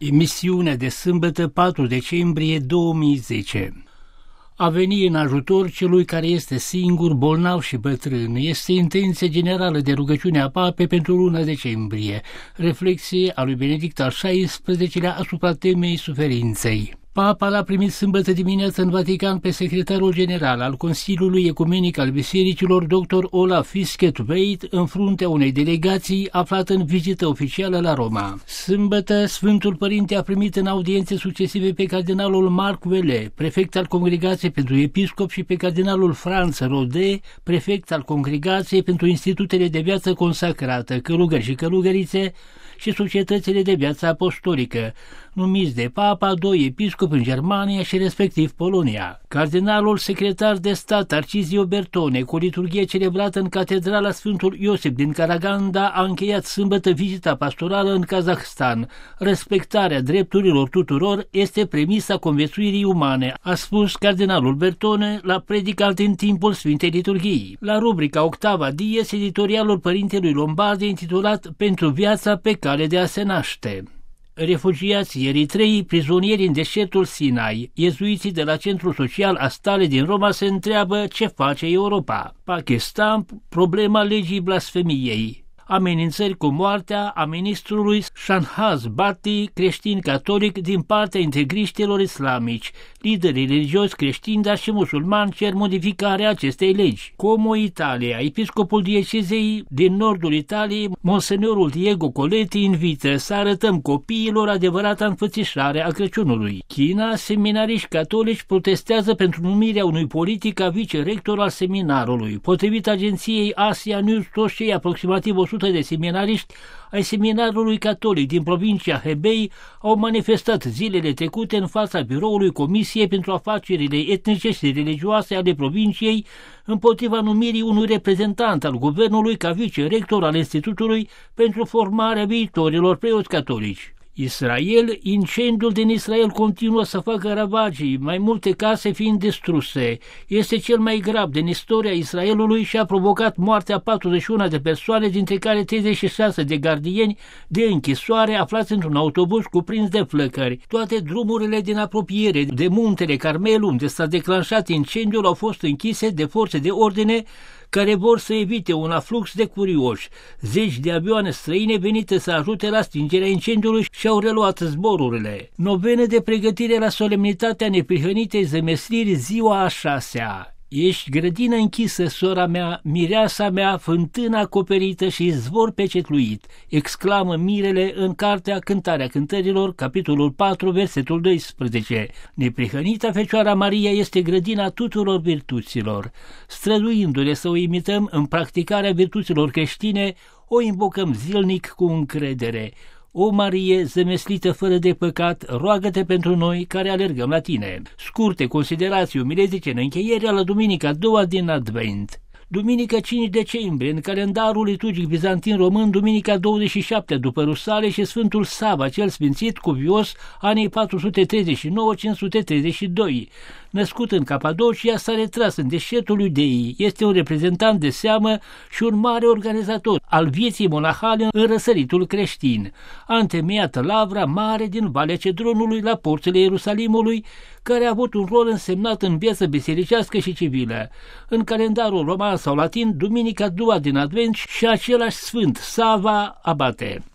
Emisiunea de sâmbătă 4 decembrie 2010. A veni în ajutor celui care este singur, bolnav și bătrân este intenția generală de rugăciune a Papei pentru luna decembrie, reflexie a lui Benedict al XVI-lea asupra temei suferinței. Papa l-a primit sâmbătă dimineață în Vatican pe secretarul general al Consiliului Ecumenic al Bisericilor, dr. Olaf Fisket-Waite, în fruntea unei delegații aflată în vizită oficială la Roma. Sâmbătă, Sfântul Părinte a primit în audiențe succesive pe cardinalul Marc Vele, prefect al Congregației pentru Episcop, și pe cardinalul Franz Rode, prefect al Congregației pentru Institutele de Viață Consacrată, Călugări și Călugărițe și Societățile de Viață Apostolică, numiți de Papa doi episcopi în Germania și respectiv Polonia. Cardinalul secretar de stat Tarcisio Bertone, cu liturghie celebrată în Catedrala Sfântul Iosif din Karaganda, a încheiat sâmbătă vizita pastorală în Kazahstan. Respectarea drepturilor tuturor este premisa conviețuirii umane, a spus cardinalul Bertone la predicat în timpul Sfintei Liturghii. La rubrica Octava Dies, editorialul părintelui Lombardi intitulat Pentru viața pe cale de a se naște. Refugiații eritrei, prizonieri în deșertul Sinai, iezuiții de la Centrul Social Astale din Roma se întreabă ce face Europa. Pakistan, problema legii blasfemiei. Amenințări cu moartea a ministrului Shanhaz Bhatti, creștin-catolic, din partea integriștilor islamici. Liderii religioși creștini, dar și musulmani, cer modificarea acestei legi. Como Italia, episcopul diecezei din nordul Italiei, monsenorul Diego Coletti, invită să arătăm copiilor adevărata înfățișare a Crăciunului. China, seminariști catolici protestează pentru numirea unui politic ca vicerector al seminarului. Potrivit agenției Asia News, toți cei aproximativ 100 de seminariști ai seminarului catolic din provincia Hebei au manifestat zilele trecute în fața biroului Comisiei pentru Afacerile Etnice și Religioase ale provinciei împotriva numirii unui reprezentant al guvernului ca vicerector al Institutului pentru formarea viitorilor preoți catolici. Israel, incendiul din Israel continuă să facă ravagii, mai multe case fiind distruse. Este cel mai grav din istoria Israelului și a provocat moartea 41 de persoane, dintre care 36 de gardieni de închisoare aflați într-un autobuz cuprins de flăcări. Toate drumurile din apropiere de muntele Carmel, unde s-a declanșat incendiul, au fost închise de forțe de ordine care vor să evite un aflux de curioși. Zeci de avioane străine venite să ajute la stingerea incendiului și-au reluat zborurile. Novene de pregătire la solemnitatea neprihănitei zămesliri, ziua a 6-a. Ești grădină închisă, sora mea, mireasa mea, fântână acoperită și izvor pecetluit, exclamă mirele în cartea Cântarea Cântărilor, capitolul 4, versetul 12. Neprihănita Fecioara Maria este grădina tuturor virtuților. Străduindu-le să o imităm în practicarea virtuților creștine, o invocăm zilnic cu încredere. O Marie, zămeslită fără de păcat, roagă-te pentru noi care alergăm la tine. Scurte considerații umiletice în încheiere la duminica a doua din Advent. Duminica 5 decembrie, în calendarul liturgic bizantin român, duminica 27 după Rusale și Sfântul Sava, cel sfințit, cuvios, anii 435-532. Născut în Capadocia, s-a retras în deșertul Iudeii. Este un reprezentant de seamă și un mare organizator al vieții monahale în răsăritul creștin. A întemeiat lavra mare din Valea Cedronului la porțile Ierusalimului, care a avut un rol însemnat în viața bisericească și civilă. În calendarul roman sau latin, duminica a doua din Advent și același sfânt, Sava, abate.